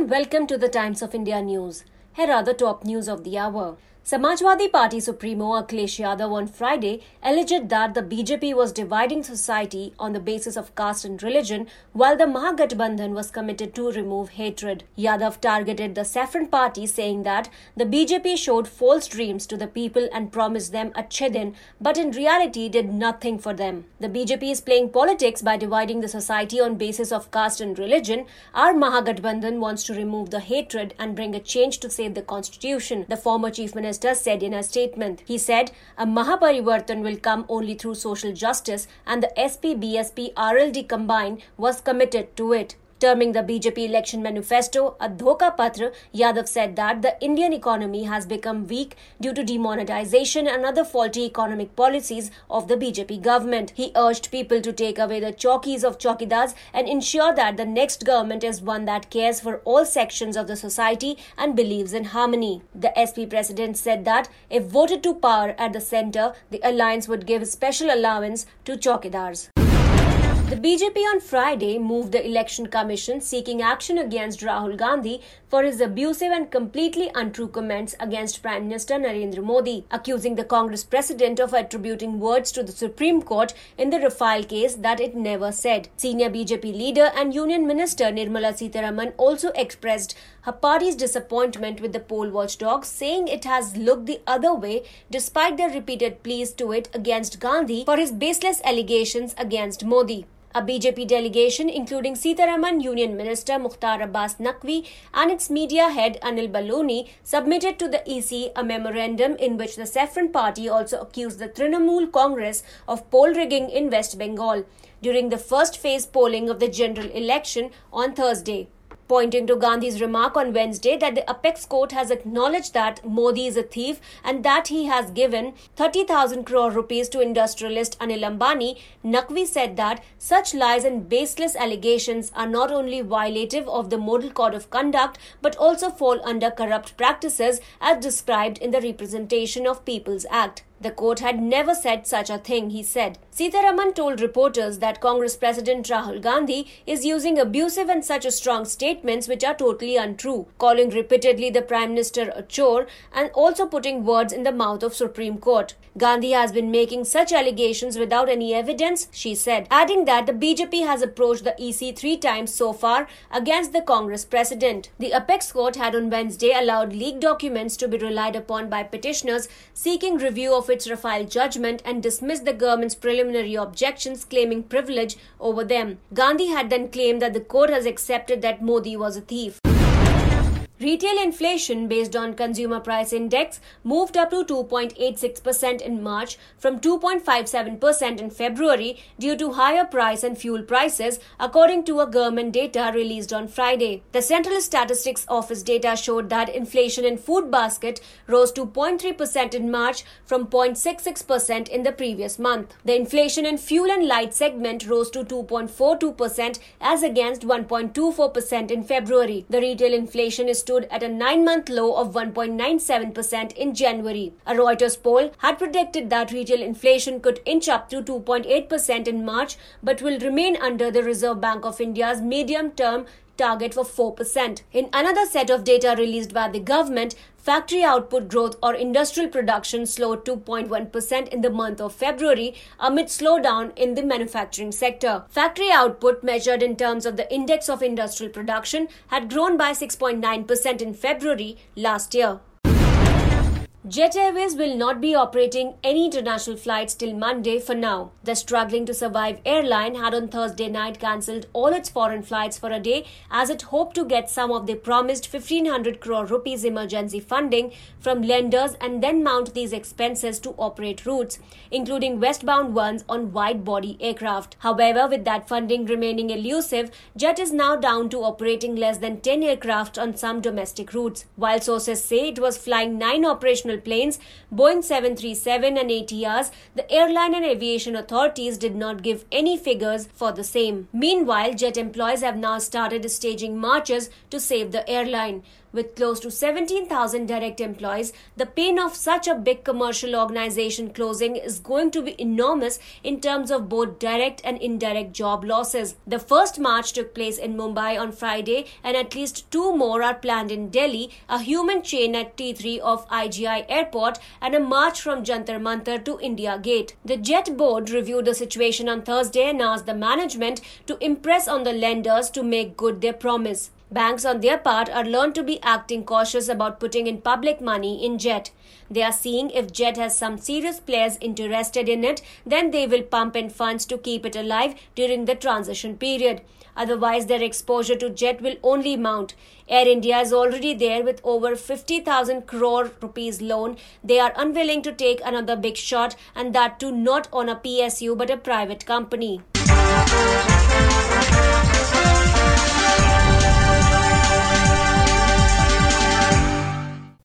and welcome to the Times of India news. Here are the top news of the hour. Samajwadi Party Supremo Akhilesh Yadav on Friday alleged that the BJP was dividing society on the basis of caste and religion, while the Mahagathbandhan was committed to remove hatred. Yadav targeted the Saffron Party, saying that the BJP showed false dreams to the people and promised them Achhe Din, but in reality did nothing for them. The BJP is playing politics by dividing the society on basis of caste and religion. Our Mahagathbandhan wants to remove the hatred and bring a change to save the constitution, the former Chief Minister said in a statement. He said, a Mahaparivartan will come only through social justice, and the SP, BSP, RLD combined was committed to it. Terming the BJP election manifesto a Dhoka Patra, Yadav said that the Indian economy has become weak due to demonetization and other faulty economic policies of the BJP government. He urged people to take away the chowkis of chowkidars and ensure that the next government is one that cares for all sections of the society and believes in harmony. The SP president said that if voted to power at the centre, the alliance would give special allowance to chowkidars. The BJP on Friday moved the Election Commission seeking action against Rahul Gandhi for his abusive and completely untrue comments against Prime Minister Narendra Modi, accusing the Congress president of attributing words to the Supreme Court in the Rafale case that it never said. Senior BJP leader and Union Minister Nirmala Sitharaman also expressed her party's disappointment with the poll watchdog, saying it has looked the other way despite their repeated pleas to it against Gandhi for his baseless allegations against Modi. A BJP delegation, including Sitharaman, Union Minister Mukhtar Abbas Naqvi and its media head Anil Baloni, submitted to the EC a memorandum in which the Saffron Party also accused the Trinamool Congress of poll rigging in West Bengal during the first phase polling of the general election on Thursday. Pointing to Gandhi's remark on Wednesday that the apex court has acknowledged that Modi is a thief and that he has given 30,000 crore rupees to industrialist Anil Ambani, Naqvi said that such lies and baseless allegations are not only violative of the Model Code of Conduct but also fall under corrupt practices as described in the Representation of People's Act. The court had never said such a thing, he said. Sitharaman told reporters that Congress President Rahul Gandhi is using abusive and such strong statements which are totally untrue, calling repeatedly the Prime Minister a chore and also putting words in the mouth of Supreme Court. Gandhi has been making such allegations without any evidence, she said, adding that the BJP has approached the EC 3 times so far against the Congress President. The apex court had on Wednesday allowed leaked documents to be relied upon by petitioners seeking review of its Rafale judgment and dismissed the government's preliminary objections claiming privilege over them. Gandhi had then claimed that the court has accepted that Modi was a thief. Retail inflation based on Consumer Price Index moved up to 2.86% in March from 2.57% in February due to higher price and fuel prices, according to a government data released on Friday. The Central Statistics Office data showed that inflation in food basket rose to 0.3% in March from 0.66% in the previous month. The inflation in fuel and light segment rose to 2.42% as against 1.24% in February. The retail inflation is stood at a 9-month low of 1.97% in January. A Reuters poll had predicted that retail inflation could inch up to 2.8% in March but will remain under the Reserve Bank of India's medium-term target for 4%. In another set of data released by the government, factory output growth or industrial production slowed to 0.1% in the month of February amid slowdown in the manufacturing sector. Factory output, measured in terms of the index of industrial production, had grown by 6.9% in February last year. Jet Airways will not be operating any international flights till Monday for now. The struggling to survive airline had on Thursday night cancelled all its foreign flights for a day as it hoped to get some of the promised 1,500 crore rupees emergency funding from lenders and then mount these expenses to operate routes, including westbound ones on wide-body aircraft. However, with that funding remaining elusive, Jet is now down to operating less than 10 aircraft on some domestic routes. While sources say it was flying 9 operational planes, Boeing 737 and ATRs, the airline and aviation authorities did not give any figures for the same. Meanwhile, Jet employees have now started staging marches to save the airline. With close to 17,000 direct employees, the pain of such a big commercial organization closing is going to be enormous in terms of both direct and indirect job losses. The first march took place in Mumbai on Friday, and at least 2 more are planned in Delhi, a human chain at T3 of IGI Airport, and a march from Jantar Mantar to India Gate. The Jet Board reviewed the situation on Thursday and asked the management to impress on the lenders to make good their promise. Banks on their part are learned to be acting cautious about putting in public money in Jet. They are seeing if Jet has some serious players interested in it, then they will pump in funds to keep it alive during the transition period. Otherwise, their exposure to Jet will only mount. Air India is already there with over 50,000 crore rupees loan. They are unwilling to take another big shot, and that too not on a PSU but a private company.